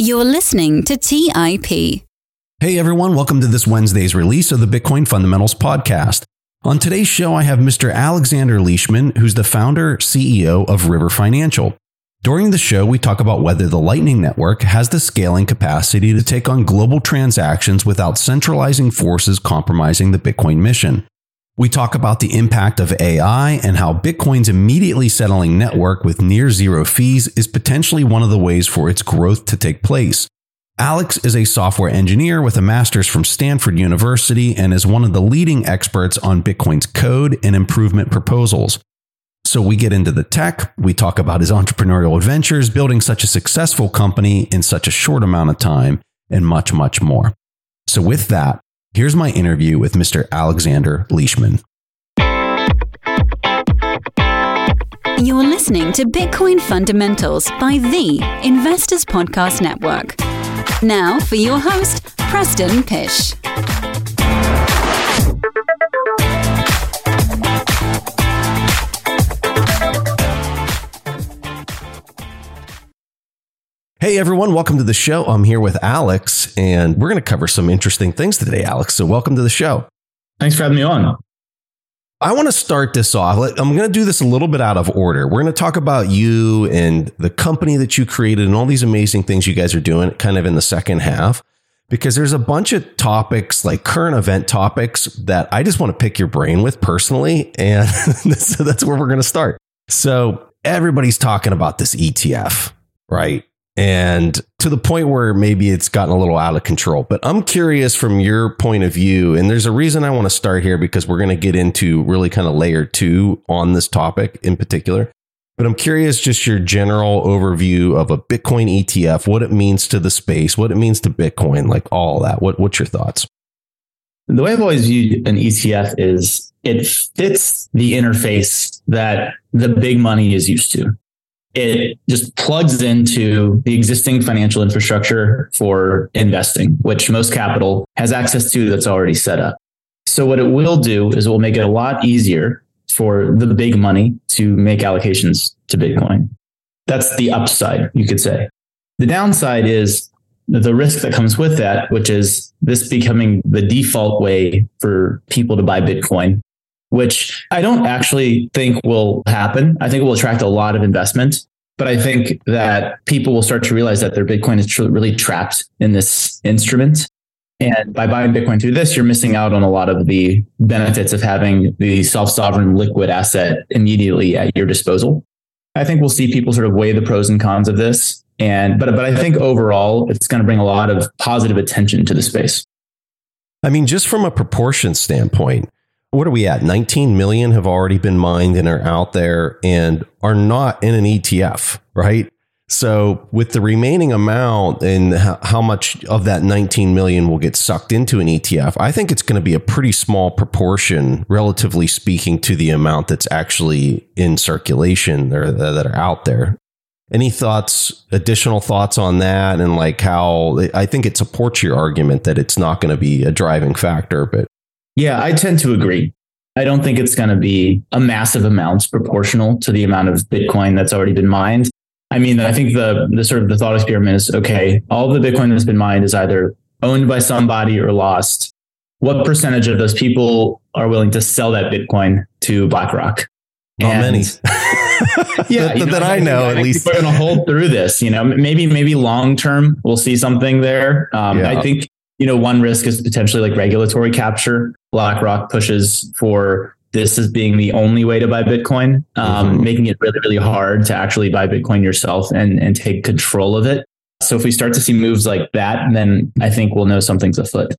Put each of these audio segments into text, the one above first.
You're listening to TIP. Hey everyone, welcome to this Wednesday's release of the Bitcoin Fundamentals podcast. On today's show, I have Mr. Alexander Leishman, who's the founder, CEO of River Financial. During the show, we talk about whether the Lightning Network has the scaling capacity to take on global transactions without centralizing forces compromising the Bitcoin mission. We talk about the impact of AI and how Bitcoin's immediately settling network with near zero fees is potentially one of the ways for its growth to take place. Alex is a software engineer with a master's from Stanford University and is one of the leading experts on Bitcoin's code and improvement proposals. So we get into the tech, we talk about his entrepreneurial adventures, building such a successful company in such a short amount of time, and much, much more. So with that, here's my interview with Mr. Alexander Leishman. You're listening to Bitcoin Fundamentals by the Investors Podcast Network. Now for your host, Preston Pysh. Hey everyone, welcome to the show. I'm here with Alex, and we're going to cover some interesting things today, Alex. So welcome to the show. Thanks for having me on. I want to start this off. I'm going to do this a little bit out of order. We're going to talk about you and the company that you created and all these amazing things you guys are doing kind of in the second half, because there's a bunch of topics, like current event topics, that I just want to pick your brain with personally. And so that's where we're going to start. So everybody's talking about this ETF, right? And to the point where maybe it's gotten a little out of control. But I'm curious from your point of view, and there's a reason I want to start here because we're going to get into really kind of layer 2 on this topic in particular. But I'm curious just your general overview of a Bitcoin ETF, what it means to the space, what it means to Bitcoin, like all that. What's your thoughts? The way I've always viewed an ETF is it fits the interface that the big money is used to. It just plugs into the existing financial infrastructure for investing, which most capital has access to that's already set up. So what it will do is it will make it a lot easier for the big money to make allocations to Bitcoin. That's the upside, you could say. The downside is the risk that comes with that, which is this becoming the default way for people to buy Bitcoin, which I don't actually think will happen. I think it will attract a lot of investment, but I think that people will start to realize that their Bitcoin is really trapped in this instrument. And by buying Bitcoin through this, you're missing out on a lot of the benefits of having the self-sovereign liquid asset immediately at your disposal. I think we'll see people sort of weigh the pros and cons of this. But I think overall, it's going to bring a lot of positive attention to the space. I mean, just from a proportion standpoint, what are we at? 19 million have already been mined and are out there and are not in an ETF, right? So with the remaining amount and how much of that 19 million will get sucked into an ETF, I think it's going to be a pretty small proportion, relatively speaking, to the amount that's actually in circulation or that are out there. Any thoughts, additional thoughts on that? And like how I think it supports your argument that it's not going to be a driving factor, but yeah, I tend to agree. I don't think it's going to be a massive amount proportional to the amount of Bitcoin that's already been mined. I mean, I think the sort of the thought experiment is, okay, all the Bitcoin that's been mined is either owned by somebody or lost. What percentage of those people are willing to sell that Bitcoin to BlackRock? Not many. Yeah, that I know, at least. We're going to hold through this. Maybe long term we'll see something there. I think one risk is potentially like regulatory capture. BlackRock pushes for this as being the only way to buy Bitcoin, making it really, really hard to actually buy Bitcoin yourself and take control of it. So if we start to see moves like that, then I think we'll know something's afoot.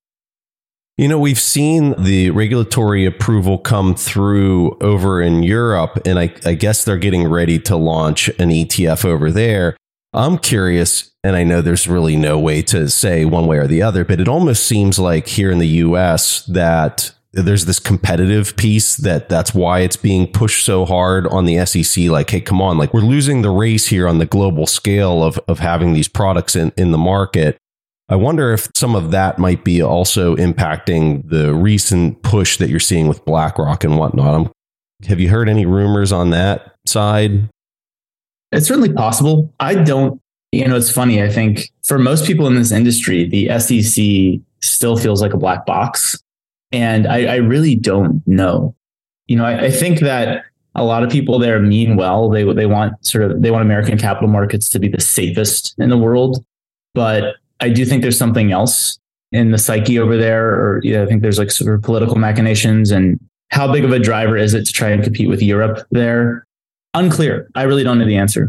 We've seen the regulatory approval come through over in Europe, and I guess they're getting ready to launch an ETF over there. I'm curious, and I know there's really no way to say one way or the other, but it almost seems like here in the US that there's this competitive piece that's why it's being pushed so hard on the SEC. Like, hey, come on, like we're losing the race here on the global scale of having these products in the market. I wonder if some of that might be also impacting the recent push that you're seeing with BlackRock and whatnot. Have you heard any rumors on that side? It's certainly possible. I don't It's funny. I think for most people in this industry, the SEC still feels like a black box. And I really don't know. I think that a lot of people there mean well. They want American capital markets to be the safest in the world. But I do think there's something else in the psyche over there. Or I think there's like sort of political machinations, and how big of a driver is it to try and compete with Europe there? Unclear. I really don't know the answer.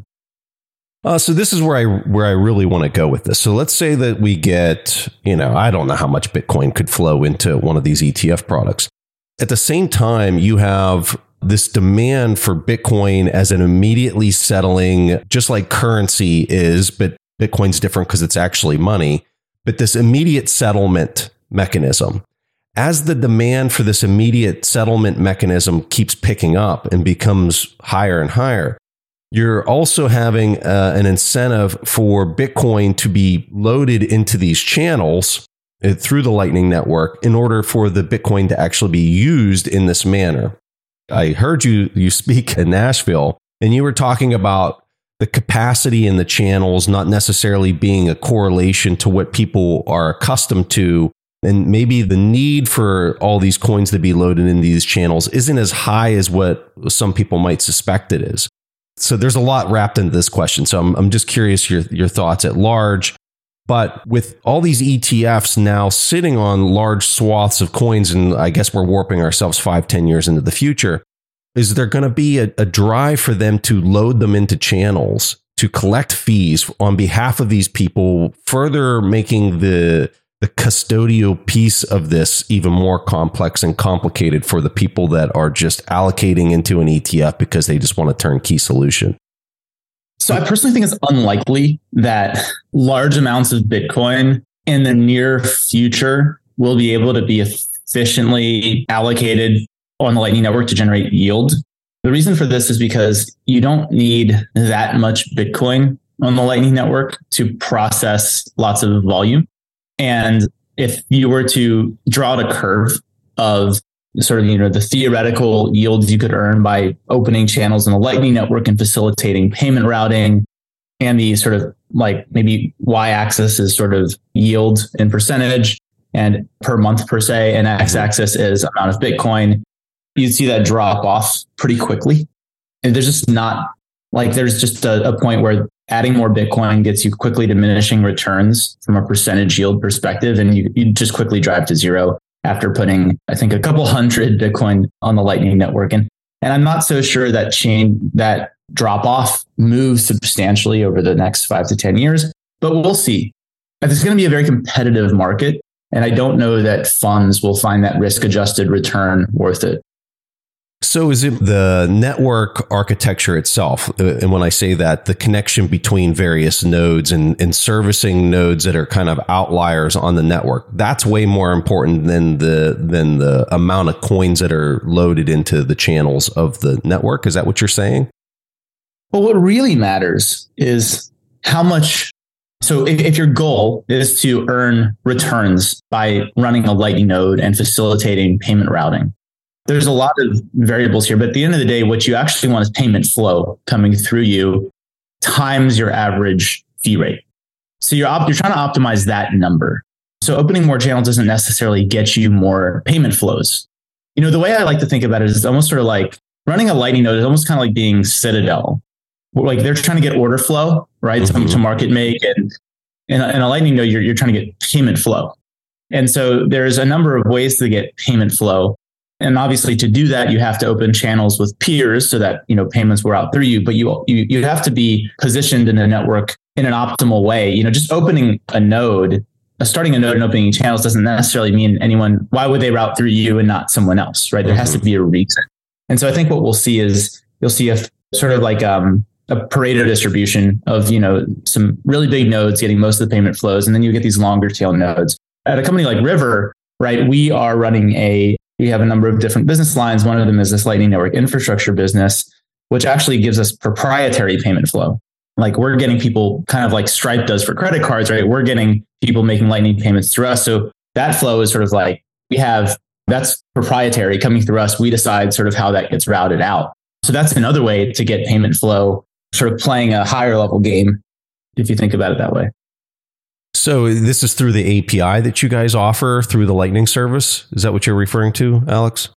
So this is where I really want to go with this. So let's say that we get, I don't know how much Bitcoin could flow into one of these ETF products. At the same time, you have this demand for Bitcoin as an immediately settling, just like currency is, but Bitcoin's different because it's actually money, but this immediate settlement mechanism. As the demand for this immediate settlement mechanism keeps picking up and becomes higher and higher, you're also having an incentive for Bitcoin to be loaded into these channels through the Lightning Network in order for the Bitcoin to actually be used in this manner. I heard you speak in Nashville, and you were talking about the capacity in the channels not necessarily being a correlation to what people are accustomed to. And maybe the need for all these coins to be loaded in these channels isn't as high as what some people might suspect it is. So there's a lot wrapped into this question. So I'm just curious your thoughts at large. But with all these ETFs now sitting on large swaths of coins, and I guess we're warping ourselves 5-10 years into the future, is there going to be a drive for them to load them into channels to collect fees on behalf of these people, further making the custodial piece of this even more complex and complicated for the people that are just allocating into an ETF because they just want a turnkey solution? So I personally think it's unlikely that large amounts of Bitcoin in the near future will be able to be efficiently allocated on the Lightning Network to generate yield. The reason for this is because you don't need that much Bitcoin on the Lightning Network to process lots of volume. And if you were to draw out a curve of sort of, the theoretical yields you could earn by opening channels in the Lightning Network and facilitating payment routing, and the sort of like maybe y-axis is sort of yield in percentage and per month per se, and x-axis is amount of Bitcoin, you'd see that drop off pretty quickly. And there's just not like, there's just a point where adding more Bitcoin gets you quickly diminishing returns from a percentage yield perspective. And you just quickly drive to zero after putting, I think, a couple hundred Bitcoin on the Lightning Network. And I'm not so sure that drop off moves substantially over the next 5 to 10 years, but we'll see. It's going to be a very competitive market. And I don't know that funds will find that risk adjusted return worth it. So is it the network architecture itself? And when I say that, the connection between various nodes and servicing nodes that are kind of outliers on the network, that's way more important than the amount of coins that are loaded into the channels of the network. Is that what you're saying? Well, what really matters is how much. So if your goal is to earn returns by running a Lightning node and facilitating payment routing, there's a lot of variables here, but at the end of the day, what you actually want is payment flow coming through you times your average fee rate. So you're trying to optimize that number. So opening more channels doesn't necessarily get you more payment flows. The way I like to think about it is almost sort of like running a Lightning node is almost kind of like being Citadel. Like they're trying to get order flow, right? Mm-hmm. To market make, and in a Lightning node, you're trying to get payment flow. And so there's a number of ways to get payment flow. And obviously to do that, you have to open channels with peers so that, payments were out through you, but you have to be positioned in a network in an optimal way. Just opening a node, starting a node and opening channels doesn't necessarily mean why would they route through you and not someone else, right? There has to be a reason. And so I think what we'll see is you'll see a sort of like a Pareto distribution of, some really big nodes getting most of the payment flows. And then you get these longer tail nodes. At a company like River, right, we are running we have a number of different business lines. One of them is this Lightning Network infrastructure business, which actually gives us proprietary payment flow. Like we're getting people kind of like Stripe does for credit cards, right? We're getting people making Lightning payments through us. So that flow is sort of like that's proprietary coming through us. We decide sort of how that gets routed out. So that's another way to get payment flow, sort of playing a higher level game. if you think about it that way. So this is through the API that you guys offer through the Lightning service? Is that what you're referring to, Alex?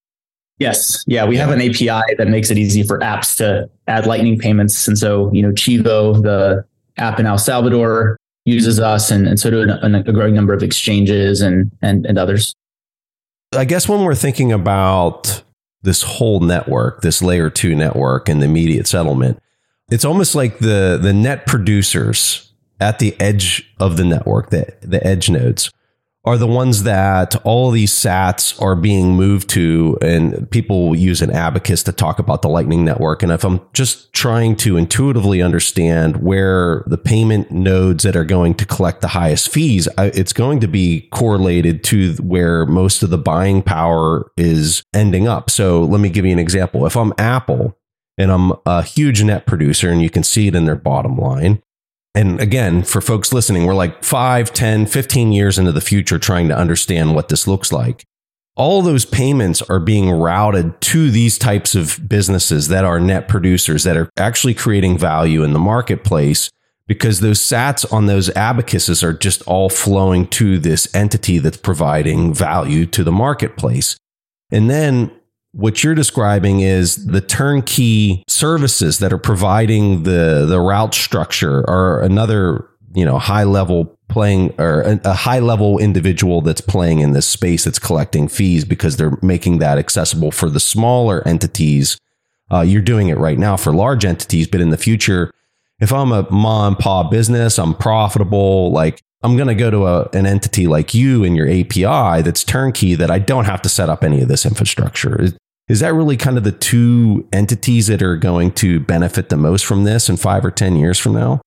Yes. Yeah. We have an API that makes it easy for apps to add Lightning payments. And so, Chivo, the app in El Salvador, uses us, and so do a growing number of exchanges and others. I guess when we're thinking about this whole network, this layer 2 network and the immediate settlement, it's almost like the net producers at the edge of the network, the edge nodes, are the ones that all of these sats are being moved to, and people use an abacus to talk about the Lightning Network. And if I'm just trying to intuitively understand where the payment nodes that are going to collect the highest fees, it's going to be correlated to where most of the buying power is ending up. So let me give you an example. If I'm Apple and I'm a huge net producer, and you can see it in their bottom line, and again, for folks listening, we're like 5, 10, 15 years into the future trying to understand what this looks like. All those payments are being routed to these types of businesses that are net producers that are actually creating value in the marketplace, because those sats on those abacuses are just all flowing to this entity that's providing value to the marketplace. And then what you're describing is the turnkey services that are providing the route structure, or another, high level playing, or a high level individual that's playing in this space that's collecting fees because they're making that accessible for the smaller entities. You're doing it right now for large entities, but in the future, if I'm a mom and pop business, I'm profitable, like I'm going to go to an entity like you and your API that's turnkey, that I don't have to set up any of this infrastructure. Is that really kind of the two entities that are going to benefit the most from this in 5 or 10 years from now?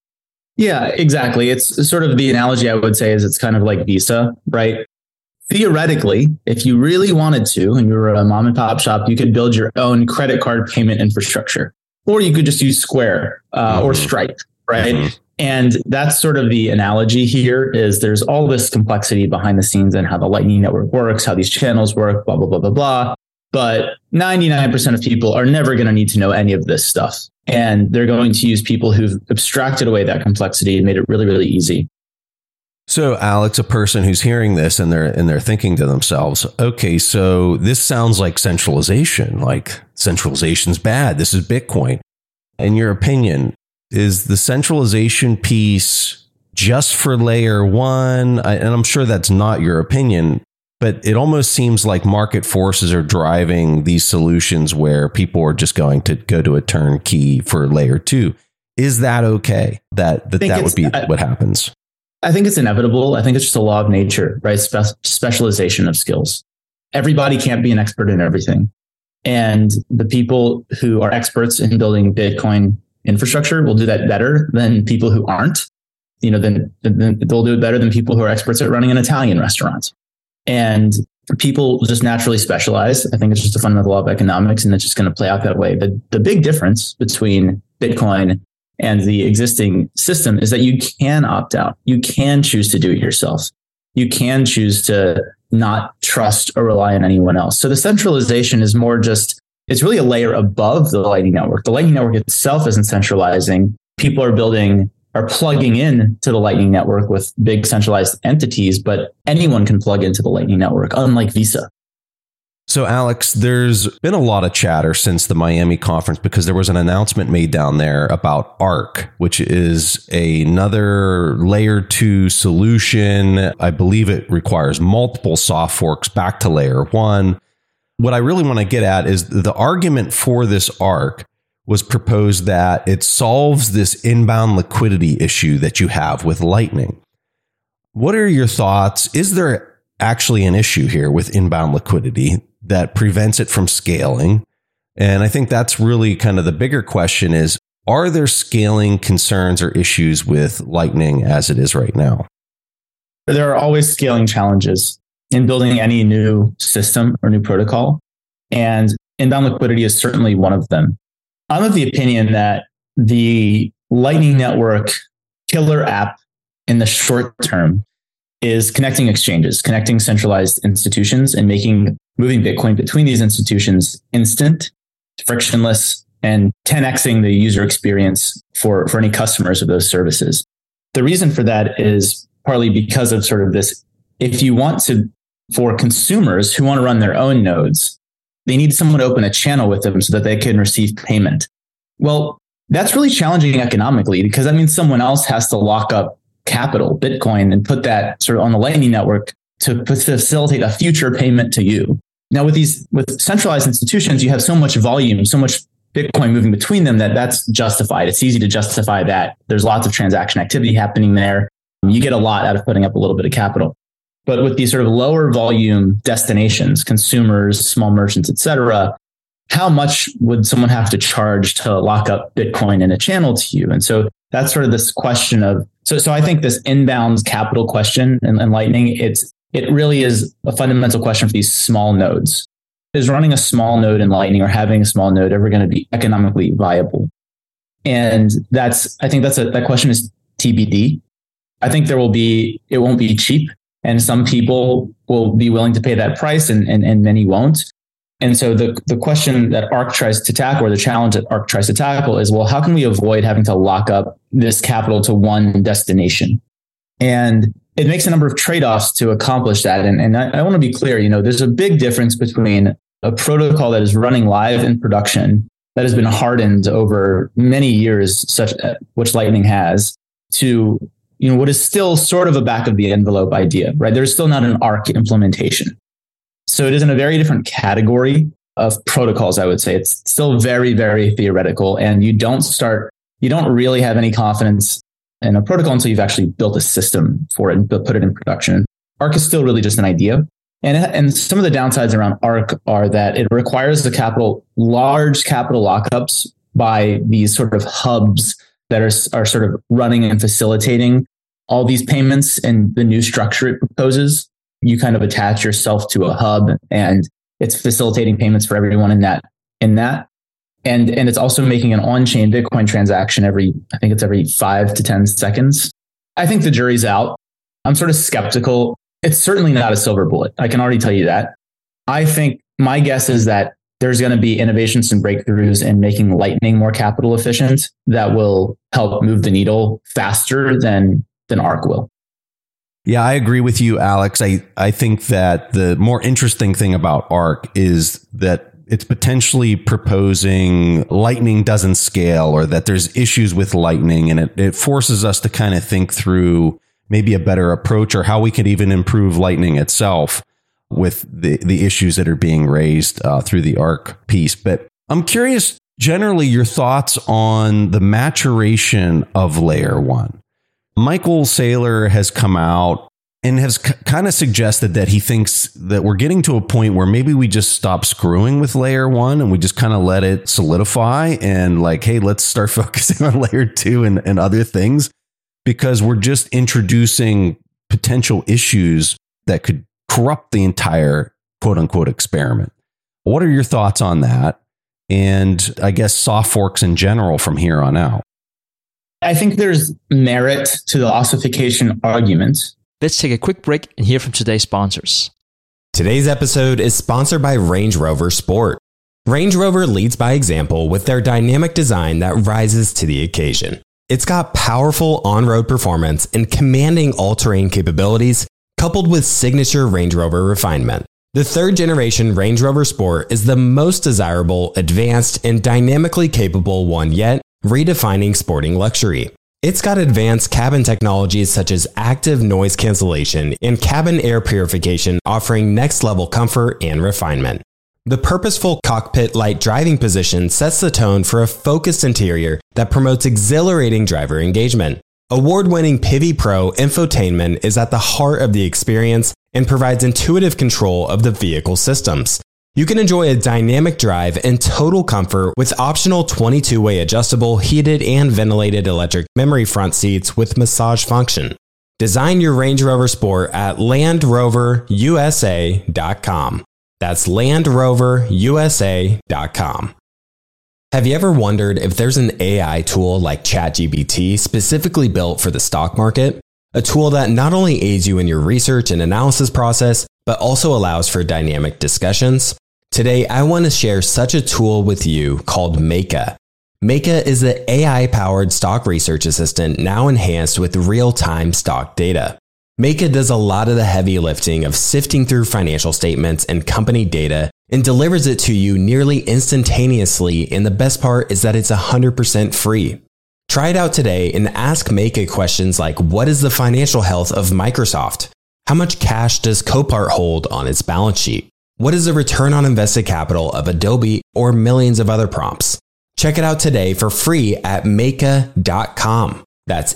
Yeah, exactly. It's sort of the analogy I would say is it's kind of like Visa, right? Theoretically, if you really wanted to, and you were a mom and pop shop, you could build your own credit card payment infrastructure, or you could just use Square or Stripe, right? Mm-hmm. And that's sort of the analogy here is there's all this complexity behind the scenes and how the Lightning Network works, how these channels work, blah, blah, blah, blah, blah. But 99% of people are never going to need to know any of this stuff. And they're going to use people who've abstracted away that complexity and made it really, really easy. So, Alex, a person who's hearing this and they're thinking to themselves, okay, so this sounds like centralization, like centralization's bad. This is Bitcoin. In your opinion, is the centralization piece just for layer one? And I'm sure that's not your opinion, but it almost seems like market forces are driving these solutions where people are just going to go to a turnkey for layer two. Is that okay? That would be what happens? I think it's inevitable. I think it's just a law of nature, right? Specialization of skills. Everybody can't be an expert in everything. And the people who are experts in building Bitcoin infrastructure will do that better than people who aren't. Then they'll do it better than people who are experts at running an Italian restaurant. And people just naturally specialize. I think it's just a fundamental law of economics, and it's just going to play out that way. The big difference between Bitcoin and the existing system is that you can opt out. You can choose to do it yourself. You can choose to not trust or rely on anyone else. So the centralization is more just, it's really a layer above the Lightning Network. The Lightning Network itself isn't centralizing. People are plugging in to the Lightning Network with big centralized entities, but anyone can plug into the Lightning Network, unlike Visa. So, Alex, there's been a lot of chatter since the Miami conference because there was an announcement made down there about Arc, which is another layer 2 solution. I believe it requires multiple soft forks back to layer 1. What I really want to get at is the argument for this Arc was proposed that it solves this inbound liquidity issue that you have with Lightning. What are your thoughts? Is there actually an issue here with inbound liquidity that prevents it from scaling? And I think that's really kind of the bigger question is, are there scaling concerns or issues with Lightning as it is right now? There are always scaling challenges in building any new system or new protocol. And inbound liquidity is certainly one of them. I'm of the opinion that the Lightning Network killer app in the short term is connecting exchanges, connecting centralized institutions, and moving Bitcoin between these institutions instant, frictionless, and 10xing the user experience for any customers of those services. The reason for that is partly because of sort of this, if you want to, for consumers who want to run their own nodes, they need someone to open a channel with them so that they can receive payment. Well, that's really challenging economically because that means someone else has to lock up capital, Bitcoin, and put that sort of on the Lightning Network to facilitate a future payment to you. Now, with centralized institutions, you have so much volume, so much Bitcoin moving between them that's justified. It's easy to justify that. There's lots of transaction activity happening there. You get a lot out of putting up a little bit of capital. But with these sort of lower volume destinations, consumers, small merchants, et cetera, how much would someone have to charge to lock up Bitcoin in a channel to you? And so that's sort of this question of, so I think this inbound capital question in Lightning, it really is a fundamental question for these small nodes. Is running a small node in Lightning or having a small node ever going to be economically viable? And I think that question is TBD. I think it won't be cheap, and some people will be willing to pay that price and many won't. And so the question that ARK tries to tackle, or the challenge that ARK tries to tackle, is, well, how can we avoid having to lock up this capital to one destination? And it makes a number of trade-offs to accomplish that. And I want to be clear, there's a big difference between a protocol that is running live in production that has been hardened over many years, which Lightning has, to what is still sort of a back of the envelope idea, right? There's still not an ARK implementation. So it is in a very different category of protocols, I would say. It's still very, very theoretical, and you don't really have any confidence in a protocol until you've actually built a system for it and put it in production. ARK is still really just an idea. And some of the downsides around ARK are that it requires large capital lockups by these sort of hubs that are sort of running and facilitating all these payments. And the new structure it proposes, you kind of attach yourself to a hub, and it's facilitating payments for everyone in that. And it's also making an on-chain Bitcoin transaction every 5 to 10 seconds. I think the jury's out. I'm sort of skeptical. It's certainly not a silver bullet. I can already tell you that. I think my guess is that there's going to be innovations and breakthroughs in making Lightning more capital efficient that will help move the needle faster than ARK will. Yeah, I agree with you, Alex. I think that the more interesting thing about ARK is that it's potentially proposing Lightning doesn't scale, or that there's issues with Lightning, and it forces us to kind of think through maybe a better approach, or how we could even improve Lightning itself with the issues that are being raised through the ARK piece. But I'm curious, generally, your thoughts on the maturation of Layer 1. Michael Saylor has come out and has kind of suggested that he thinks that we're getting to a point where maybe we just stop screwing with Layer 1 and we just kind of let it solidify, and like, hey, let's start focusing on Layer 2 and other things, because we're just introducing potential issues that could corrupt the entire quote unquote experiment. What are your thoughts on that? And I guess soft forks in general from here on out. I think there's merit to the ossification argument. Let's take a quick break and hear from today's sponsors. Today's episode is sponsored by Range Rover Sport. Range Rover leads by example with their dynamic design that rises to the occasion. It's got powerful on-road performance and commanding all-terrain capabilities, coupled with signature Range Rover refinement. The third generation Range Rover Sport is the most desirable, advanced, and dynamically capable one yet, redefining sporting luxury. It's got advanced cabin technologies such as active noise cancellation and cabin air purification, offering next-level comfort and refinement. The purposeful cockpit-like driving position sets the tone for a focused interior that promotes exhilarating driver engagement. Award-winning Pivi Pro infotainment is at the heart of the experience and provides intuitive control of the vehicle systems. You can enjoy a dynamic drive and total comfort with optional 22-way adjustable, heated and ventilated electric memory front seats with massage function. Design your Range Rover Sport at LandRoverUSA.com. That's LandRoverUSA.com. Have you ever wondered if there's an AI tool like ChatGPT specifically built for the stock market? A tool that not only aids you in your research and analysis process, but also allows for dynamic discussions? Today, I want to share such a tool with you called Meyka. Meyka is an AI-powered stock research assistant now enhanced with real-time stock data. Meyka does a lot of the heavy lifting of sifting through financial statements and company data and delivers it to you nearly instantaneously, and the best part is that it's 100% free. Try it out today and ask Meyka questions like, what is the financial health of Microsoft? How much cash does Copart hold on its balance sheet? What is the return on invested capital of Adobe, or millions of other prompts? Check it out today for free at Meyka.com. That's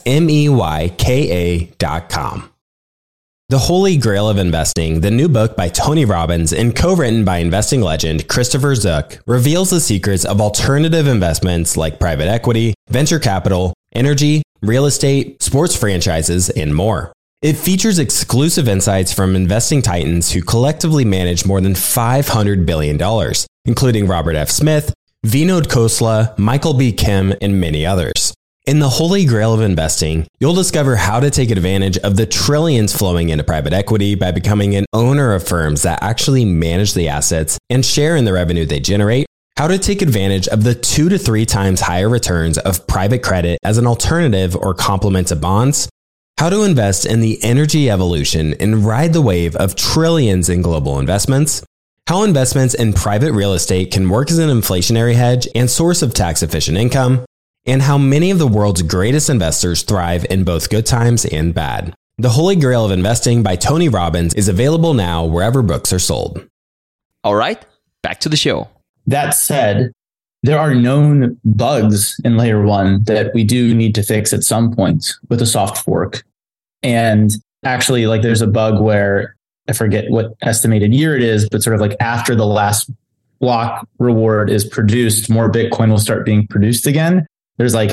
Meyka.com. The Holy Grail of Investing, the new book by Tony Robbins and co-written by investing legend Christopher Zook, reveals the secrets of alternative investments like private equity, venture capital, energy, real estate, sports franchises, and more. It features exclusive insights from investing titans who collectively manage more than $500 billion, including Robert F. Smith, Vinod Khosla, Michael B. Kim, and many others. In the Holy Grail of Investing, you'll discover how to take advantage of the trillions flowing into private equity by becoming an owner of firms that actually manage the assets and share in the revenue they generate, how to take advantage of the 2 to 3 times higher returns of private credit as an alternative or complement to bonds, how to invest in the energy evolution and ride the wave of trillions in global investments, how investments in private real estate can work as an inflationary hedge and source of tax-efficient income, and how many of the world's greatest investors thrive in both good times and bad. The Holy Grail of Investing by Tony Robbins is available now wherever books are sold. All right, back to the show. That said, there are known bugs in layer 1 that we do need to fix at some point with a soft fork. And actually, like, there's a bug where I forget what estimated year it is, but sort of like after the last block reward is produced, more Bitcoin will start being produced again. There's like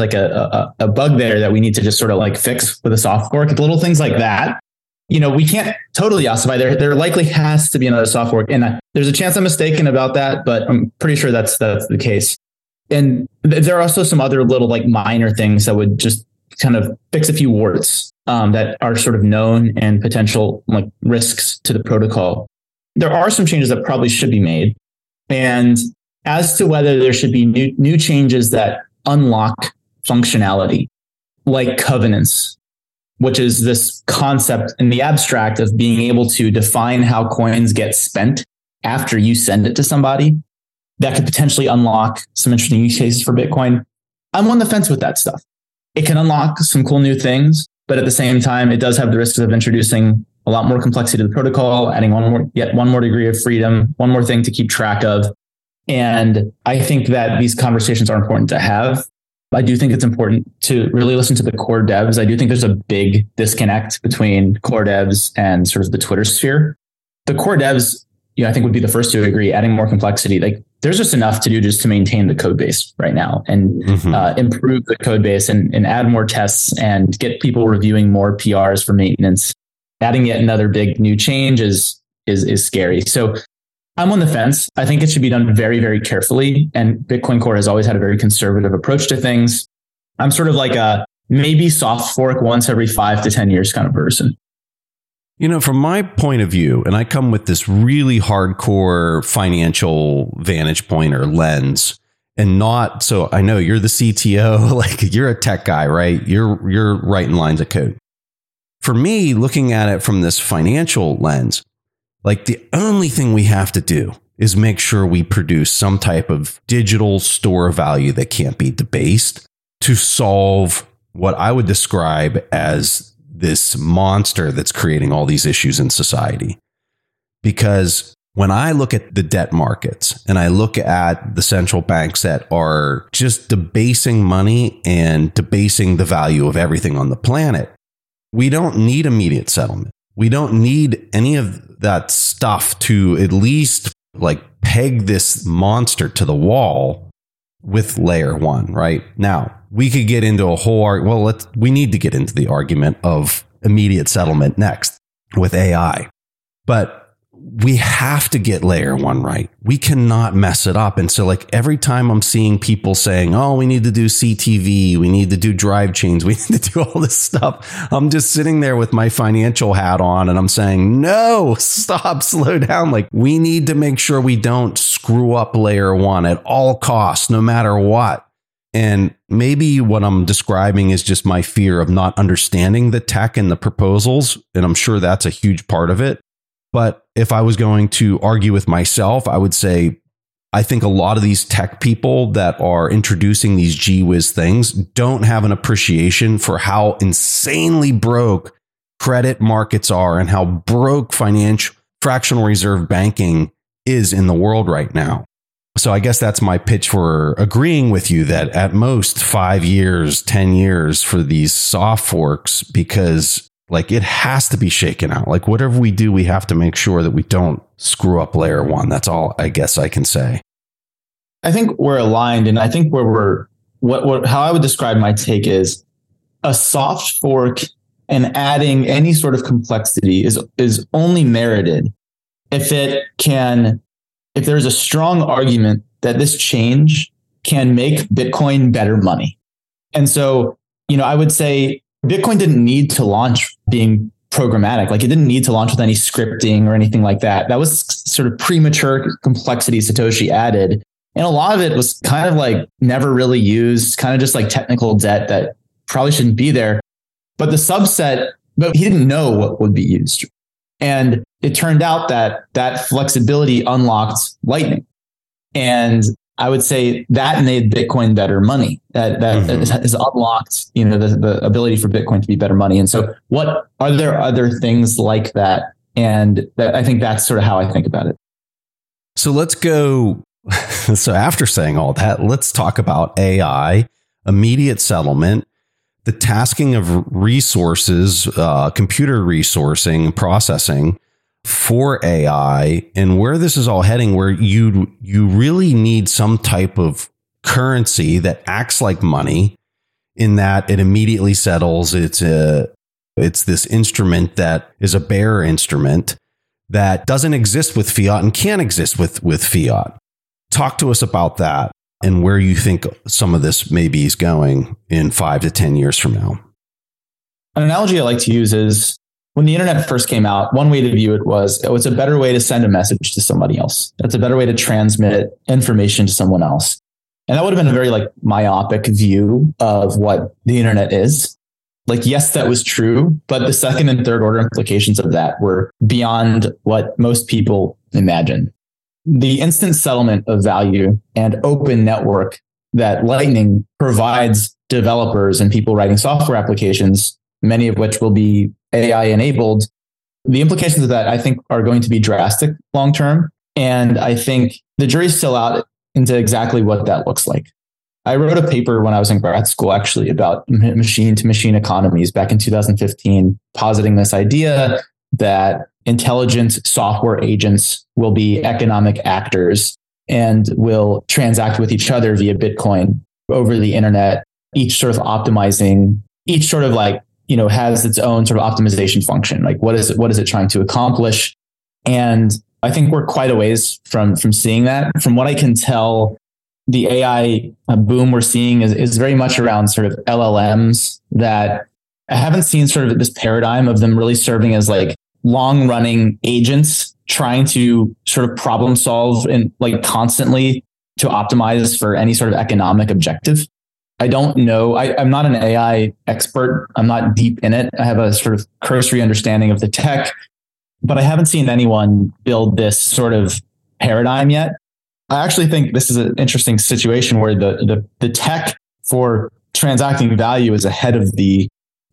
a bug there that we need to just sort of like fix with a soft fork. Little things like that. You know, we can't totally ossify. There likely has to be another soft fork, and there's a chance I'm mistaken about that, but I'm pretty sure that's the case. And there are also some other little like minor things that would just kind of fix a few warts that are sort of known and potential like risks to the protocol. There are some changes that probably should be made, and as to whether there should be new changes that unlock functionality, like covenants, which is this concept in the abstract of being able to define how coins get spent after you send it to somebody, that could potentially unlock some interesting use cases for Bitcoin. I'm on the fence with that stuff. It can unlock some cool new things, but at the same time, it does have the risks of introducing a lot more complexity to the protocol, adding one more degree of freedom, one more thing to keep track of. And I think that these conversations are important to have. I do think it's important to really listen to the core devs. I do think there's a big disconnect between core devs and sort of the Twitter sphere. The core devs, I think would be the first to agree, adding more complexity. Like, there's just enough to do just to maintain the code base right now and improve the code base and add more tests and get people reviewing more PRs for maintenance. Adding yet another big new change is scary. So I'm on the fence. I think it should be done very, very carefully. And Bitcoin Core has always had a very conservative approach to things. I'm sort of like a maybe soft fork once every 5 to 10 years kind of person. You know, from my point of view, and I come with this really hardcore financial vantage point or lens, and not so I know you're the CTO, like you're a tech guy, right? You're writing lines of code. For me, looking at it from this financial lens, like the only thing we have to do is make sure we produce some type of digital store of value that can't be debased to solve what I would describe as this monster that's creating all these issues in society. Because when I look at the debt markets and I look at the central banks that are just debasing money and debasing the value of everything on the planet, we don't need immediate settlement. We don't need any of that stuff to at least like peg this monster to the wall with layer 1, right? Now, we could get into a whole, we need to get into the argument of immediate settlement next with AI. But we have to get layer one right. We cannot mess it up. And so like every time I'm seeing people saying, oh, we need to do CTV, we need to do drive chains, we need to do all this stuff, I'm just sitting there with my financial hat on and I'm saying, no, stop, slow down. Like we need to make sure we don't screw up layer one at all costs, no matter what. And maybe what I'm describing is just my fear of not understanding the tech and the proposals. And I'm sure that's a huge part of it. But if I was going to argue with myself, I would say, I think a lot of these tech people that are introducing these gee whiz things don't have an appreciation for how insanely broke credit markets are and how broke fractional reserve banking is in the world right now. So I guess that's my pitch for agreeing with you that at most 5 years, 10 years for these soft forks, because like it has to be shaken out. Like whatever we do, we have to make sure that we don't screw up layer one. That's all I guess I can say. I think we're aligned. And I think how I would describe my take is a soft fork and adding any sort of complexity is only merited if there's a strong argument that this change can make Bitcoin better money. And so, I would say Bitcoin didn't need to launch being programmatic. Like it didn't need to launch with any scripting or anything like that. That was sort of premature complexity Satoshi added. And a lot of it was kind of like never really used, kind of just like technical debt that probably shouldn't be there. But he didn't know what would be used. And it turned out that flexibility unlocked Lightning. And I would say that made Bitcoin better money. That has unlocked, the ability for Bitcoin to be better money. And so what are there other things like that? And I think that's sort of how I think about it. So let's go. So after saying all that, let's talk about AI, immediate settlement, the tasking of resources, computer resourcing, processing for AI, and where this is all heading, where you really need some type of currency that acts like money in that it immediately settles. It's this instrument that is a bearer instrument that doesn't exist with fiat and can't exist with fiat. Talk to us about that and where you think some of this maybe is going in 5 to 10 years from now. An analogy I like to use is when the internet first came out, one way to view it was, it's a better way to send a message to somebody else. It's a better way to transmit information to someone else. And that would have been a very myopic view of what the internet is. Yes, that was true, but the second and third order implications of that were beyond what most people imagined. The instant settlement of value and open network that Lightning provides developers and people writing software applications, many of which will be AI enabled, the implications of that, I think, are going to be drastic long term. And I think the jury's still out into exactly what that looks like. I wrote a paper when I was in grad school, actually, about machine to machine economies back in 2015, positing this idea that intelligent software agents will be economic actors and will transact with each other via Bitcoin over the internet, each sort of optimizing, each sort of has its own sort of optimization function. What is it trying to accomplish? And I think we're quite a ways from seeing that. From what I can tell, the AI boom we're seeing is very much around sort of LLMs that I haven't seen sort of this paradigm of them really serving as long running agents trying to sort of problem solve and constantly to optimize for any sort of economic objective. I don't know. I'm not an AI expert. I'm not deep in it. I have a sort of cursory understanding of the tech, but I haven't seen anyone build this sort of paradigm yet. I actually think this is an interesting situation where the tech for transacting value is ahead of the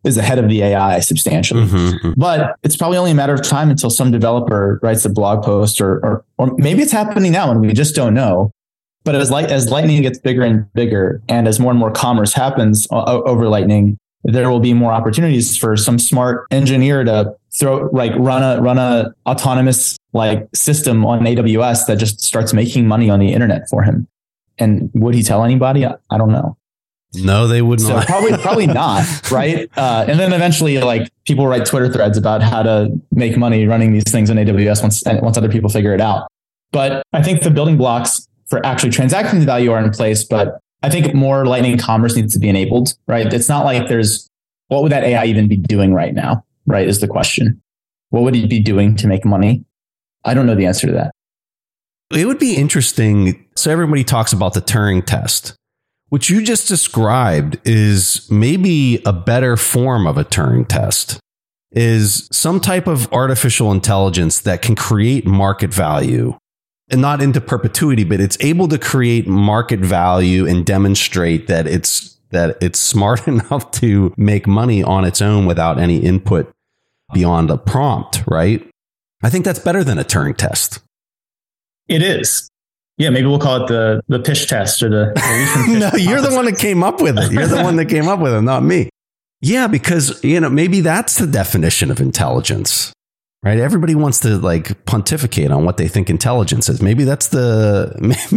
AI substantially. Mm-hmm. But it's probably only a matter of time until some developer writes a blog post or maybe it's happening now and we just don't know. But as Lightning gets bigger and bigger, and as more and more commerce happens over Lightning, there will be more opportunities for some smart engineer to run a autonomous system on AWS that just starts making money on the internet for him. And would he tell anybody? I don't know. No, they would not. So probably not, right? And then eventually, like, people write Twitter threads about how to make money running these things in AWS once other people figure it out. But I think the building blocks for actually transacting the value are in place, but I think more Lightning Commerce needs to be enabled, right? It's not like what would that AI even be doing right now, right, is the question. What would it be doing to make money? I don't know the answer to that. It would be interesting. So everybody talks about the Turing test. What you just described is maybe a better form of a Turing test, is some type of artificial intelligence that can create market value, and not into perpetuity, but it's able to create market value and demonstrate that it's smart enough to make money on its own without any input beyond a prompt, right? I think that's better than a Turing test. It is. Yeah, maybe we'll call it the pitch test or the No, you're the one that came up with it. You're the one that came up with it, not me. Yeah, because, maybe that's the definition of intelligence, right? Everybody wants to like pontificate on what they think intelligence is. Maybe that's the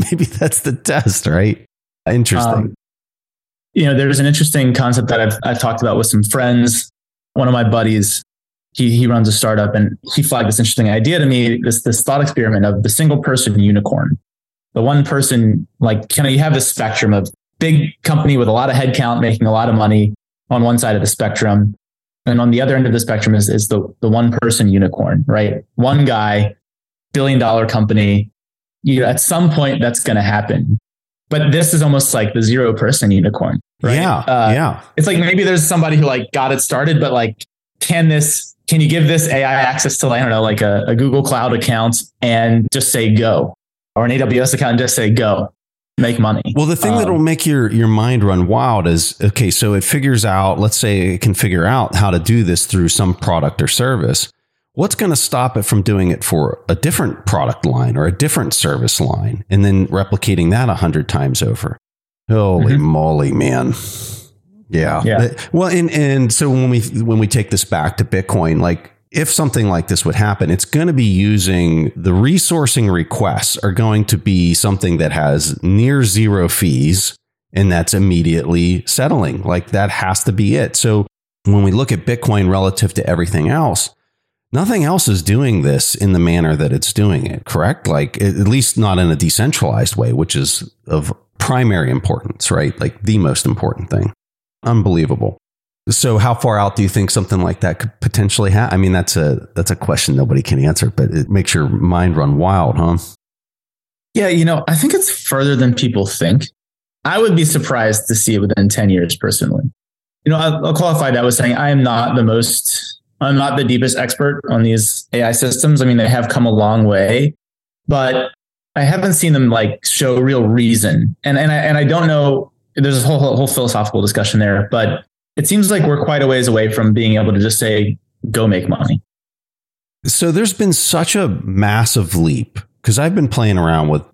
test, right? Interesting. There's an interesting concept that I've talked about with some friends. One of my buddies, he runs a startup, and he flagged this interesting idea to me, this thought experiment of the single person unicorn. The one person, like, you have this spectrum of big company with a lot of headcount making a lot of money on one side of the spectrum. And on the other end of the spectrum is the one person unicorn, right? One guy, $1 billion company. At some point that's going to happen. But this is almost like the 0 person unicorn, right? Yeah. It's like maybe there's somebody who like got it started, but like, can you give this AI access to, I don't know, like a Google Cloud account and just say go, or an AWS account and just say go, make money? Well, the thing that will make your mind run wild is, okay, so it figures out, let's say it can figure out how to do this through some product or service. What's going to stop it from doing it for a different product line or a different service line and then replicating that 100 times over? Holy moly, man. Yeah. Well, and so when we take this back to Bitcoin, like, if something like this would happen, it's going to be using the resourcing requests are going to be something that has near zero fees, and that's immediately settling. Like, that has to be it. So when we look at Bitcoin relative to everything else, nothing else is doing this in the manner that it's doing it, correct? Like, at least not in a decentralized way, which is of primary importance, right? Like, the most important thing. Unbelievable. So how far out do you think something like that could potentially happen? I mean, that's a question nobody can answer, but it makes your mind run wild, huh? Yeah, I think it's further than people think. I would be surprised to see it within 10 years personally. I'll qualify that with saying I'm not the deepest expert on these AI systems. I mean, they have come a long way, but I haven't seen them like show real reason. And I don't know, there's a whole philosophical discussion there, but it seems like we're quite a ways away from being able to just say, go make money. So there's been such a massive leap, because I've been playing around with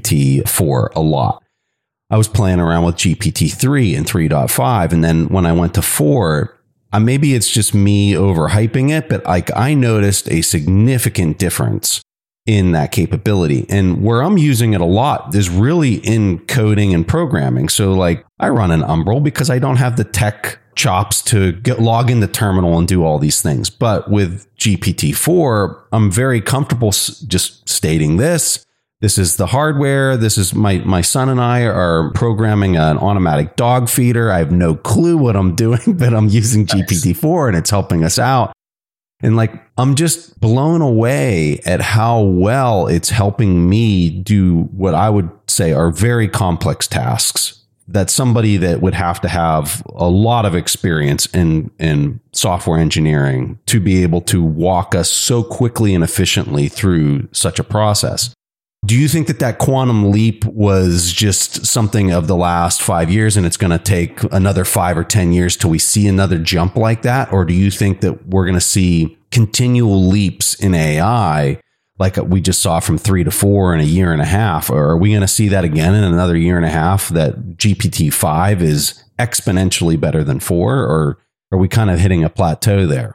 GPT-4 a lot. I was playing around with GPT-3 and 3.5. And then when I went to 4, maybe it's just me overhyping it, but like, I noticed a significant difference in that capability. And where I'm using it a lot is really in coding and programming. So like, I run an Umbrel because I don't have the tech chops to log in the terminal and do all these things. But with GPT-4, I'm very comfortable just stating this. This is the hardware. This is my son and I are programming an automatic dog feeder. I have no clue what I'm doing, but I'm using GPT-4 and it's helping us out. And like, I'm just blown away at how well it's helping me do what I would say are very complex tasks that somebody that would have to have a lot of experience in software engineering to be able to walk us so quickly and efficiently through such a process. Do you think that quantum leap was just something of the last 5 years and it's going to take another 5 or 10 years till we see another jump like that? Or do you think that we're going to see continual leaps in AI like we just saw from 3 to 4 in a year and a half? Or are we going to see that again in another year and a half, that GPT-5 is exponentially better than 4? Or are we kind of hitting a plateau there?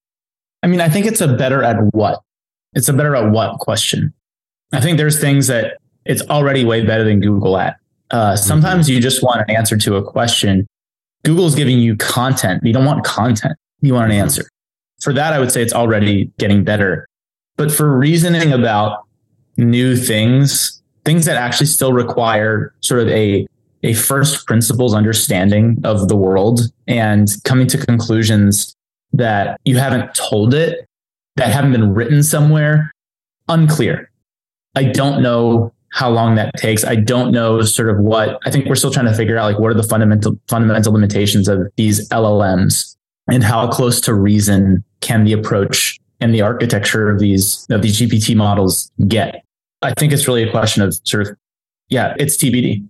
I mean, I think it's a better at what? It's a better at what question. I think there's things that it's already way better than Google at. Sometimes you just want an answer to a question. Google's giving you content. You don't want content. You want an answer. For that, I would say it's already getting better. But for reasoning about new things that actually still require sort of a first principles understanding of the world and coming to conclusions that you haven't told it, that haven't been written somewhere, unclear. I don't know how long that takes. I don't know sort of what, I think we're still trying to figure out, like, what are the fundamental limitations of these LLMs and how close to reason can the approach and the architecture of these GPT models get. I think it's really a question of sort of, it's TBD.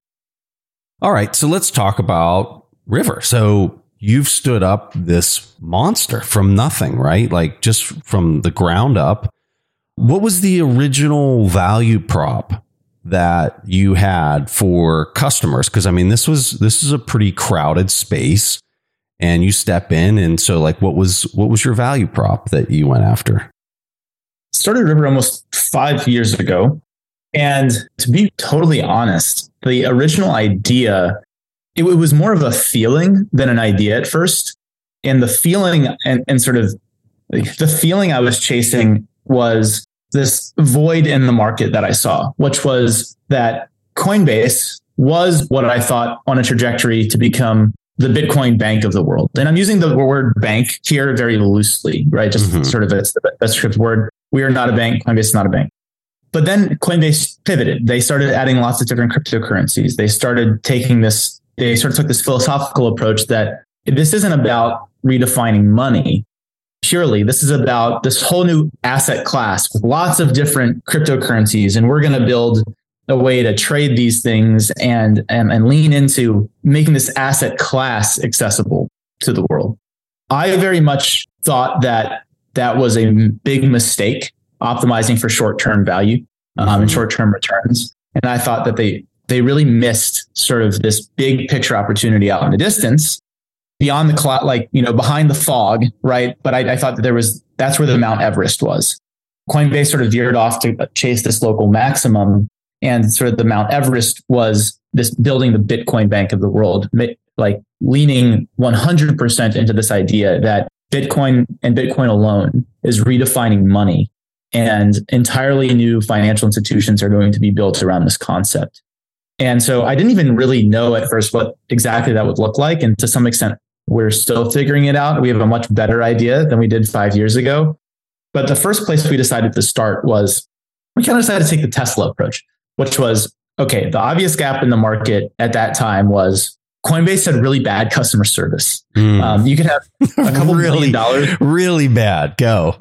All right. So let's talk about River. So you've stood up this monster from nothing, right? Like just from the ground up. What was the original value prop that you had for customers? Because I mean, this is a pretty crowded space, and you step in, and so like, what was your value prop that you went after? Started River almost 5 years ago, and to be totally honest, the original idea, it was more of a feeling than an idea at first, and the feeling and sort of the feeling I was chasing was this void in the market that I saw, which was that Coinbase was what I thought on a trajectory to become the Bitcoin bank of the world. And I'm using the word bank here very loosely, right? Just sort of it's the best script word. We are not a bank. Coinbase is not a bank. But then Coinbase pivoted. They started adding lots of different cryptocurrencies. They started taking this, they sort of took this philosophical approach that this isn't about redefining money. Purely, this is about this whole new asset class with lots of different cryptocurrencies. And we're going to build a way to trade these things and lean into making this asset class accessible to the world. I very much thought that was a big mistake, optimizing for short-term value and short-term returns. And I thought that they really missed sort of this big picture opportunity out in the distance, beyond the cloud, like, behind the fog, right? But I thought that that's where the Mount Everest was. Coinbase sort of veered off to chase this local maximum, and sort of the Mount Everest was this building the Bitcoin bank of the world, like leaning 100% into this idea that Bitcoin and Bitcoin alone is redefining money, and entirely new financial institutions are going to be built around this concept. And so I didn't even really know at first what exactly that would look like. And to some extent, we're still figuring it out. We have a much better idea than we did 5 years ago. But the first place we decided to start was, we kind of decided to take the Tesla approach, which was, okay, the obvious gap in the market at that time was Coinbase had really bad customer service. You could have a couple $1 million. Really bad. Go.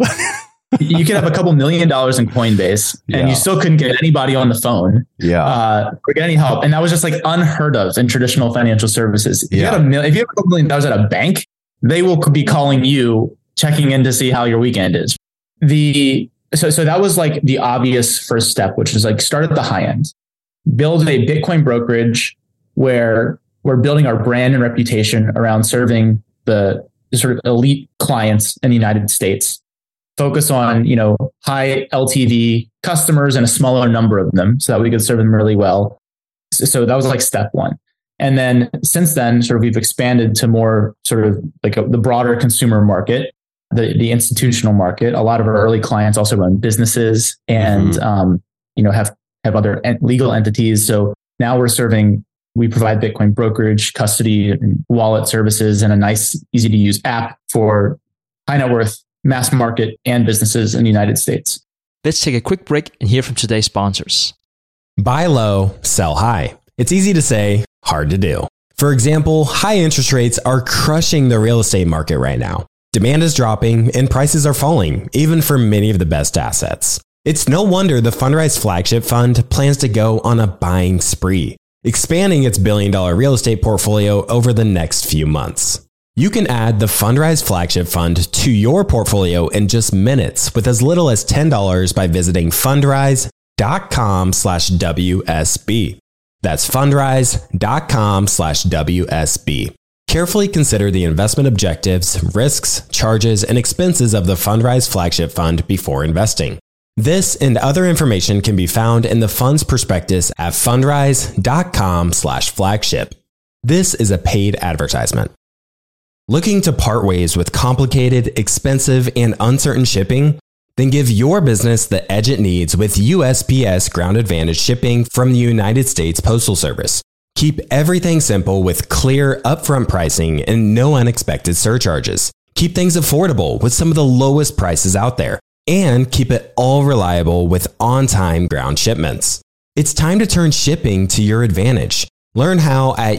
You could have a couple $1 million in Coinbase, and you still couldn't get anybody on the phone, or get any help. And that was just like unheard of in traditional financial services. If you have a couple $1 million at a bank, they will be calling you, checking in to see how your weekend is. So that was like the obvious first step, which was like, start at the high end, build a Bitcoin brokerage where we're building our brand and reputation around serving the sort of elite clients in the United States. Focus on, high LTV customers and a smaller number of them so that we could serve them really well. So that was like step one. And then since then, sort of we've expanded to more sort of like the broader consumer market, the institutional market. A lot of our early clients also run businesses and, have other legal entities. So now we provide Bitcoin brokerage, custody, and wallet services, and a nice, easy to use app for high net worth, mass market, and businesses in the United States. Let's take a quick break and hear from today's sponsors. Buy low, sell high. It's easy to say, hard to do. For example, high interest rates are crushing the real estate market right now. Demand is dropping and prices are falling, even for many of the best assets. It's no wonder the Fundrise flagship fund plans to go on a buying spree, expanding its billion-dollar real estate portfolio over the next few months. You can add the Fundrise flagship fund to your portfolio in just minutes with as little as $10 by visiting fundrise.com/WSB. That's fundrise.com/WSB. Carefully consider the investment objectives, risks, charges, and expenses of the Fundrise flagship fund before investing. This and other information can be found in the fund's prospectus at fundrise.com/flagship. This is a paid advertisement. Looking to part ways with complicated, expensive, and uncertain shipping? Then give your business the edge it needs with USPS Ground Advantage shipping from the United States Postal Service. Keep everything simple with clear, upfront pricing and no unexpected surcharges. Keep things affordable with some of the lowest prices out there. And keep it all reliable with on-time ground shipments. It's time to turn shipping to your advantage. Learn how at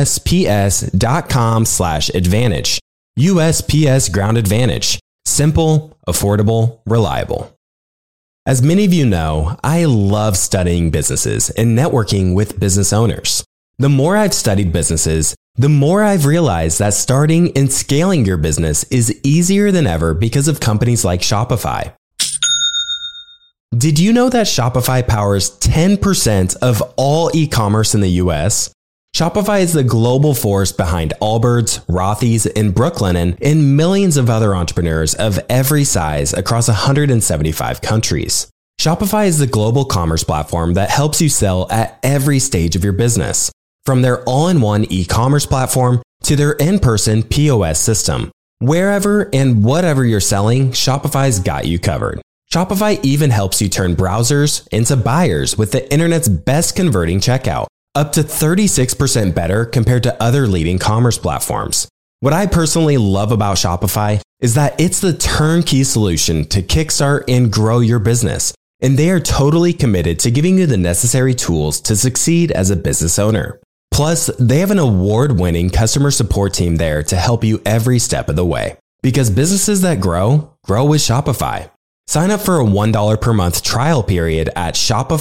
USPS.com/advantage. USPS Ground Advantage. Simple, affordable, reliable. As many of you know, I love studying businesses and networking with business owners. The more I've studied businesses, the more I've realized that starting and scaling your business is easier than ever because of companies like Shopify. Did you know that Shopify powers 10% of all e-commerce in the US? Shopify is the global force behind Allbirds, Rothy's, and Brooklinen, and millions of other entrepreneurs of every size across 175 countries. Shopify is the global commerce platform that helps you sell at every stage of your business. From their all-in-one e-commerce platform to their in-person POS system. Wherever and whatever you're selling, Shopify's got you covered. Shopify even helps you turn browsers into buyers with the internet's best converting checkout, up to 36% better compared to other leading commerce platforms. What I personally love about Shopify is that it's the turnkey solution to kickstart and grow your business, and they are totally committed to giving you the necessary tools to succeed as a business owner. Plus, they have an award-winning customer support team there to help you every step of the way. Because businesses that grow with Shopify. Sign up for a $1 per month trial period at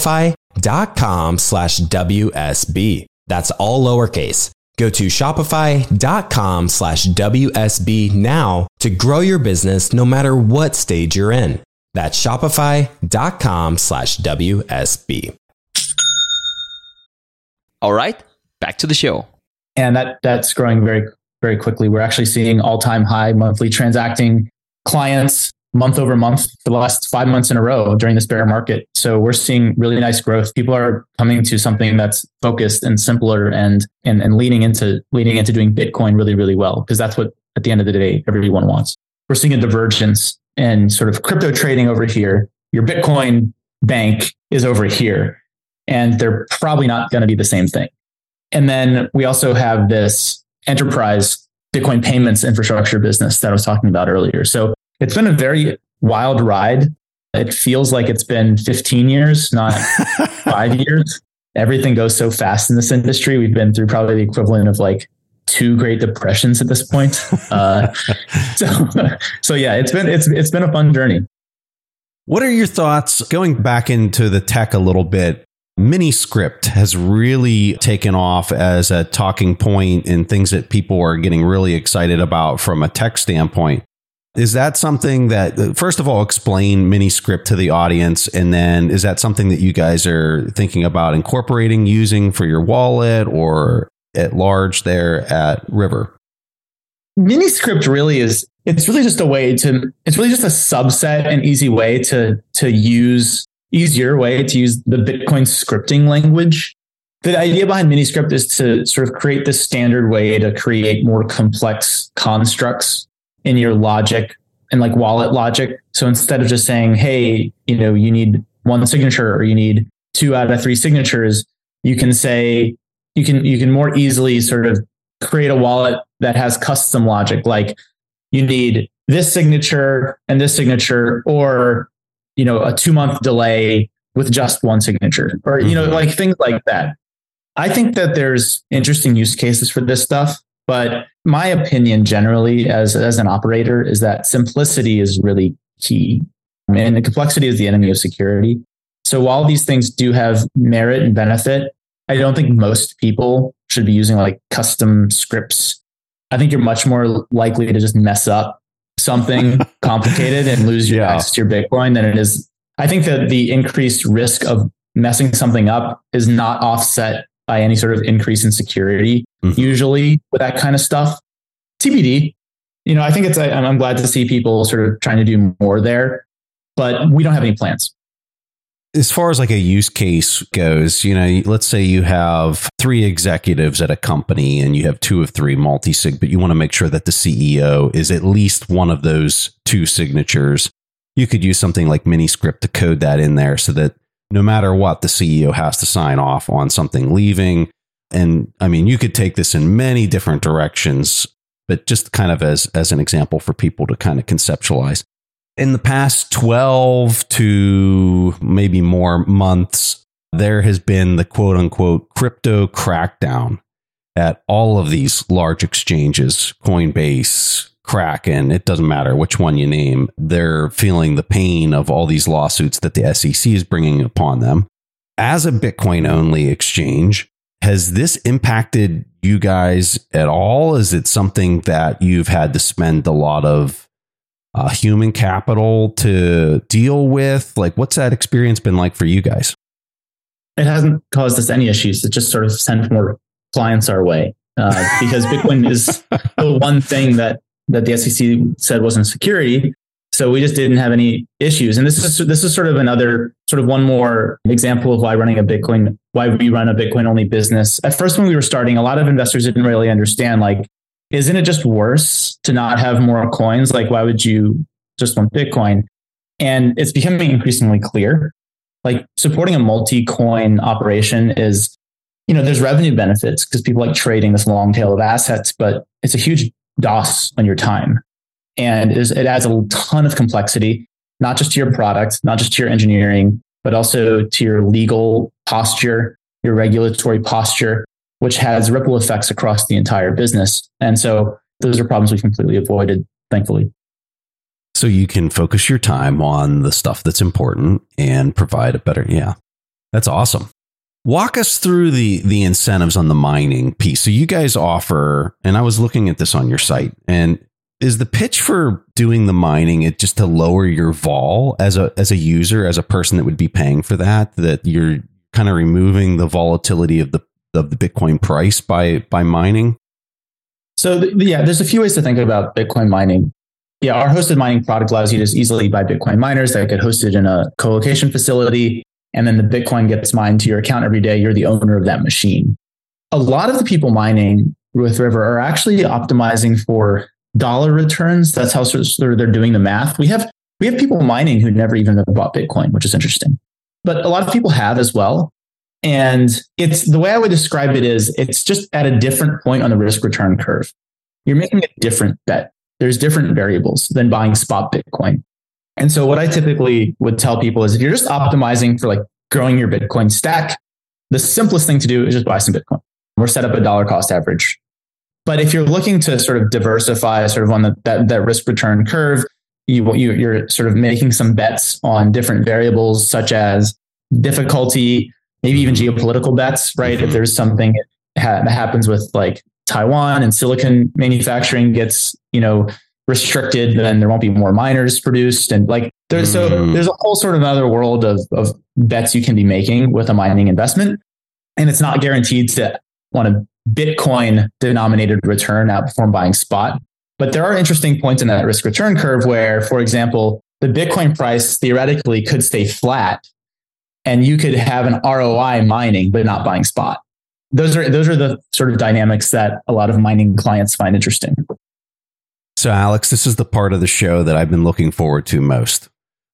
shopify.com/WSB. That's all lowercase. Go to shopify.com/WSB now to grow your business no matter what stage you're in. That's shopify.com/WSB. All right, back to the show. And that's growing very, very quickly. We're actually seeing all-time high monthly transacting clients month over month for the last 5 months in a row during this bear market. So we're seeing really nice growth. People are coming to something that's focused and simpler and leaning into doing Bitcoin really, really well, because that's what, at the end of the day, everyone wants. We're seeing a divergence in sort of crypto trading over here. Your Bitcoin bank is over here, and they're probably not going to be the same thing. And then we also have this enterprise Bitcoin payments infrastructure business that I was talking about earlier. So it's been a very wild ride. It feels like it's been 15 years, not 5 years. Everything goes so fast in this industry. We've been through probably the equivalent of like 2 Great Depressions at this point. So yeah, it's been a fun journey. What are your thoughts going back into the tech a little bit? Miniscript has really taken off as a talking point and things that people are getting really excited about from a tech standpoint. Is that something that, first of all, explain Miniscript to the audience? And then is that something that you guys are thinking about incorporating, using for your wallet or at large there at River? Miniscript really is, it's really just a subset and easier way to use the Bitcoin scripting language. The idea behind Miniscript is to sort of create this standard way to create more complex constructs in your logic and like wallet logic. So instead of just saying, hey, you need 1 signature or you need 2 out of 3 signatures, you can say, you can more easily sort of create a wallet that has custom logic. Like you need this signature and this signature, or, a 2-month delay with just 1 signature, or, like things like that. I think that there's interesting use cases for this stuff. But my opinion generally as an operator is that simplicity is really key. And the complexity is the enemy of security. So while these things do have merit and benefit, I don't think most people should be using like custom scripts. I think you're much more likely to just mess up something complicated and lose your access to your Bitcoin than it is. I think that the increased risk of messing something up is not offset by any sort of increase in security, usually with that kind of stuff. TBD, I think I'm glad to see people sort of trying to do more there, but we don't have any plans. As far as like a use case goes, let's say you have 3 executives at a company and you have 2 of 3 multi-sig, but you want to make sure that the CEO is at least one of those 2 signatures. You could use something like Miniscript to code that in there so that no matter what, the CEO has to sign off on something leaving. And I mean, you could take this in many different directions, but just kind of as an example for people to kind of conceptualize. In the past 12 to maybe more months, there has been the quote unquote crypto crackdown at all of these large exchanges, Coinbase, Kraken, it doesn't matter which one you name. They're feeling the pain of all these lawsuits that the SEC is bringing upon them. As a Bitcoin only exchange, has this impacted you guys at all? Is it something that you've had to spend a lot of human capital to deal with? Like, what's that experience been like for you guys? It hasn't caused us any issues. It just sort of sent more clients our way because Bitcoin is the one thing that the SEC said wasn't security. So we just didn't have any issues. And this is sort of another sort of one more example of why we run a Bitcoin only business. At first, when we were starting, a lot of investors didn't really understand, like, isn't it just worse to not have more coins? Like, why would you just want Bitcoin? And it's becoming increasingly clear. Like, supporting a multi-coin operation is, there's revenue benefits because people like trading this long tail of assets, but it's a huge DOS on your time. And it adds a ton of complexity, not just to your product, not just to your engineering, but also to your legal posture, your regulatory posture, which has ripple effects across the entire business. And so those are problems we've completely avoided, thankfully. So you can focus your time on the stuff that's important and provide a better, that's awesome. Walk us through the incentives on the mining piece. So you guys offer, and I was looking at this on your site, and is the pitch for doing the mining it just to lower your vol as a user, as a person that would be paying for that you're kind of removing the volatility of the Bitcoin price by mining? So there's a few ways to think about Bitcoin mining. Yeah, our hosted mining product allows you to easily buy Bitcoin miners that get hosted in a co-location facility, and then the Bitcoin gets mined to your account every day. You're the owner of that machine. A lot of the people mining with River are actually optimizing for dollar returns. That's how they're doing the math. We have people mining who never even bought Bitcoin, which is interesting. But a lot of people have as well. And it's the way I would describe it is it's just at a different point on the risk return curve. You're making a different bet. There's different variables than buying spot Bitcoin. And so what I typically would tell people is if you're just optimizing for like growing your Bitcoin stack, the simplest thing to do is just buy some Bitcoin or set up a dollar cost average. But if you're looking to sort of diversify sort of on that risk return curve, you're sort of making some bets on different variables such as difficulty, maybe even geopolitical bets, right? Mm-hmm. If there's something that happens with like Taiwan and silicon manufacturing gets, restricted, then there won't be more miners produced. And like there's a whole sort of other world of bets you can be making with a mining investment. And it's not guaranteed to want a Bitcoin denominated return outperform buying spot. But there are interesting points in that risk return curve where, for example, the Bitcoin price theoretically could stay flat and you could have an ROI mining, but not buying spot. Those are the sort of dynamics that a lot of mining clients find interesting. So Alex, this is the part of the show that I've been looking forward to most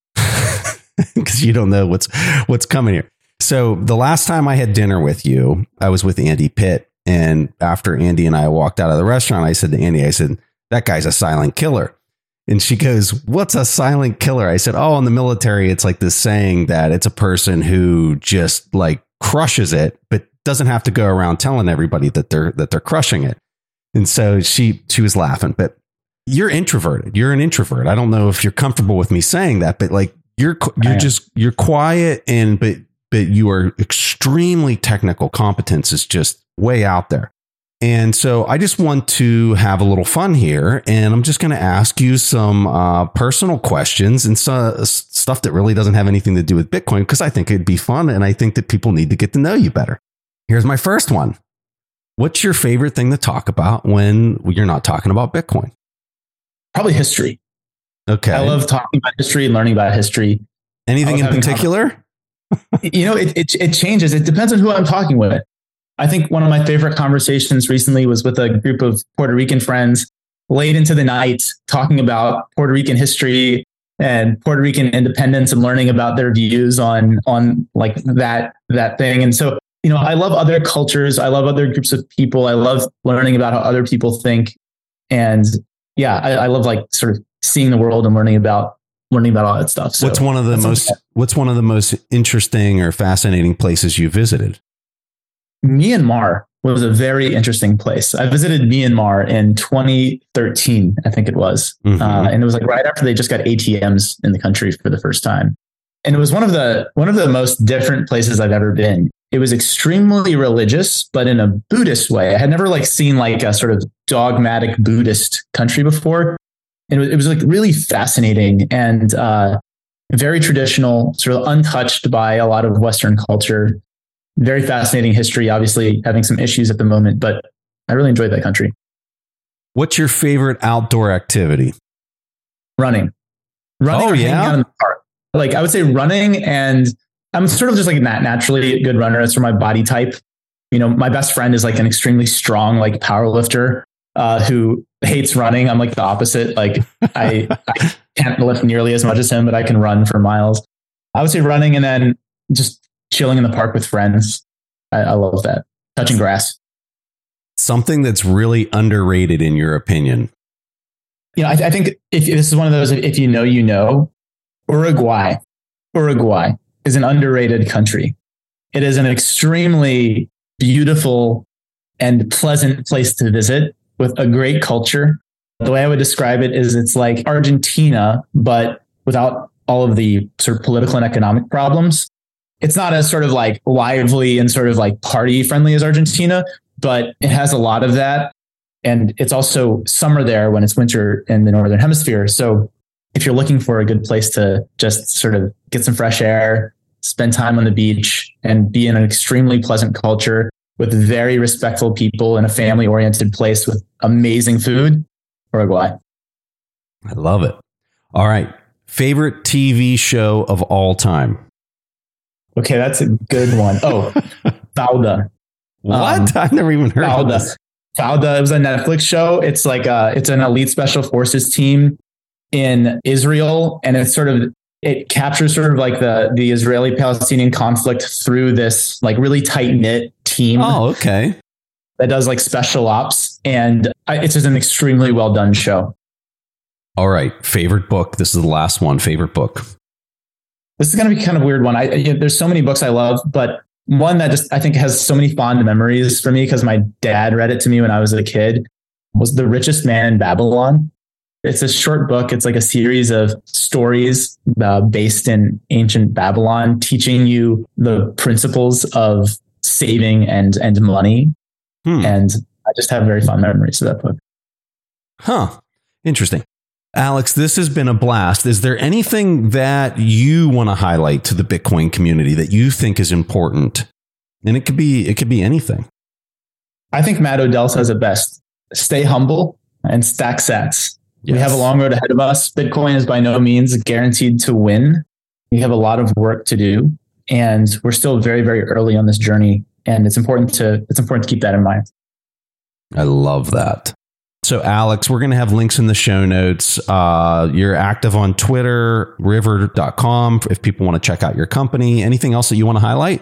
because you don't know what's coming here. So the last time I had dinner with you, I was with Andy Pitt. And after Andy and I walked out of the restaurant, I said to Andy, that guy's a silent killer. And she goes, what's a silent killer? I said, in the military, it's like this saying that it's a person who just like crushes it, but doesn't have to go around telling everybody that they're crushing it. And so she was laughing, but you're introverted. You're an introvert. I don't know if you're comfortable with me saying that, but like you're quiet but you are extremely technical. Competence is just way out there. And so I just want to have a little fun here. And I'm just going to ask you some personal questions and stuff that really doesn't have anything to do with Bitcoin, because I think it'd be fun. And I think that people need to get to know you better. Here's my first one. What's your favorite thing to talk about when you're not talking about Bitcoin? Probably history. Okay. I love talking about history and learning about history. Anything in particular? It changes. It depends on who I'm talking with. I think one of my favorite conversations recently was with a group of Puerto Rican friends late into the night, talking about Puerto Rican history and Puerto Rican independence and learning about their views on like that thing. And so, I love other cultures. I love other groups of people. I love learning about how other people think. And yeah, I love like sort of seeing the world and learning about all that stuff. So what's one of the most interesting or fascinating places you visited? Myanmar was a very interesting place. I visited Myanmar in 2013, I think it was. Mm-hmm. And it was like right after they just got ATMs in the country for the first time. And it was one of the most different places I've ever been. It was extremely religious, but in a Buddhist way. I had never like seen like a sort of dogmatic Buddhist country before. And it was like really fascinating and very traditional, sort of untouched by a lot of Western culture. Very fascinating history, obviously having some issues at the moment, but I really enjoyed that country. What's your favorite outdoor activity? Running. Oh, yeah? Hanging out in the park. Like I would say running, and I'm sort of just like naturally a good runner. That's for my body type. My best friend is like an extremely strong, like power lifter who hates running. I'm like the opposite. Like I can't lift nearly as much as him, but I can run for miles. I would say running, and then just chilling in the park with friends. I love that. Touching grass. Something that's really underrated in your opinion. I think if this is one of those, if you know, Uruguay is an underrated country. It is an extremely beautiful and pleasant place to visit with a great culture. The way I would describe it is it's like Argentina, but without all of the sort of political and economic problems. It's not as sort of like lively and sort of like party friendly as Argentina, but it has a lot of that. And it's also summer there when it's winter in the Northern Hemisphere. So if you're looking for a good place to just sort of get some fresh air, spend time on the beach, and be in an extremely pleasant culture with very respectful people in a family oriented place with amazing food, Uruguay. I love it. All right. Favorite TV show of all time? Okay, that's a good one. Oh, Fauda. What? I've never even heard of this. Fauda. It was a Netflix show. It's like it's an elite special forces team in Israel, and it captures sort of like the Israeli-Palestinian conflict through this like really tight-knit team. Oh, okay. That does like special ops, and it's just an extremely well done show. All right, favorite book. This is the last one. Favorite book. This is going to be kind of a weird one. There's so many books I love, but one that just I think has so many fond memories for me because my dad read it to me when I was a kid was The Richest Man in Babylon. It's a short book. It's like a series of stories based in ancient Babylon, teaching you the principles of saving and money. And I just have very fond memories of that book. Huh. Interesting. Alex, this has been a blast. Is there anything that you want to highlight to the Bitcoin community that you think is important? And it could be anything. I think Matt Odell says it best. Stay humble and stack sats. Yes. We have a long road ahead of us. Bitcoin is by no means guaranteed to win. We have a lot of work to do, and we're still very, very early on this journey. And it's important to keep that in mind. I love that. So, Alex, we're going to have links in the show notes. You're active on Twitter, river.com, if people want to check out your company. Anything else that you want to highlight?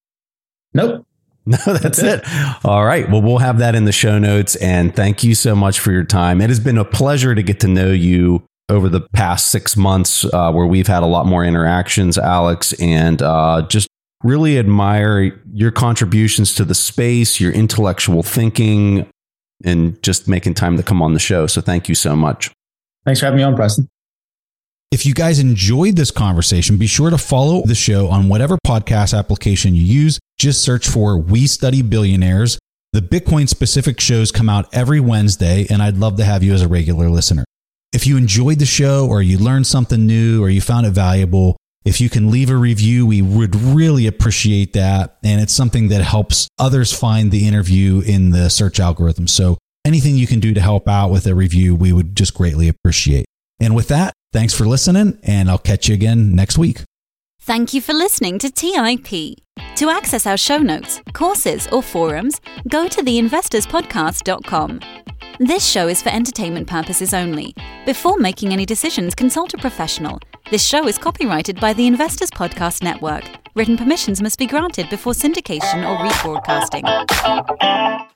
Nope. No, that's it. All right. Well, we'll have that in the show notes. And thank you so much for your time. It has been a pleasure to get to know you over the past 6 months where we've had a lot more interactions, Alex, and just really admire your contributions to the space, your intellectual thinking, and just making time to come on the show. So thank you so much. Thanks for having me on, Preston. If you guys enjoyed this conversation, be sure to follow the show on whatever podcast application you use. Just search for We Study Billionaires. The Bitcoin specific shows come out every Wednesday, and I'd love to have you as a regular listener. If you enjoyed the show, or you learned something new, or you found it valuable, if you can leave a review, we would really appreciate that. And it's something that helps others find the interview in the search algorithm. So anything you can do to help out with a review, we would just greatly appreciate. And with that, thanks for listening, and I'll catch you again next week. Thank you for listening to TIP. To access our show notes, courses, or forums, go to theinvestorspodcast.com. This show is for entertainment purposes only. Before making any decisions, consult a professional. This show is copyrighted by the Investors Podcast Network. Written permissions must be granted before syndication or rebroadcasting.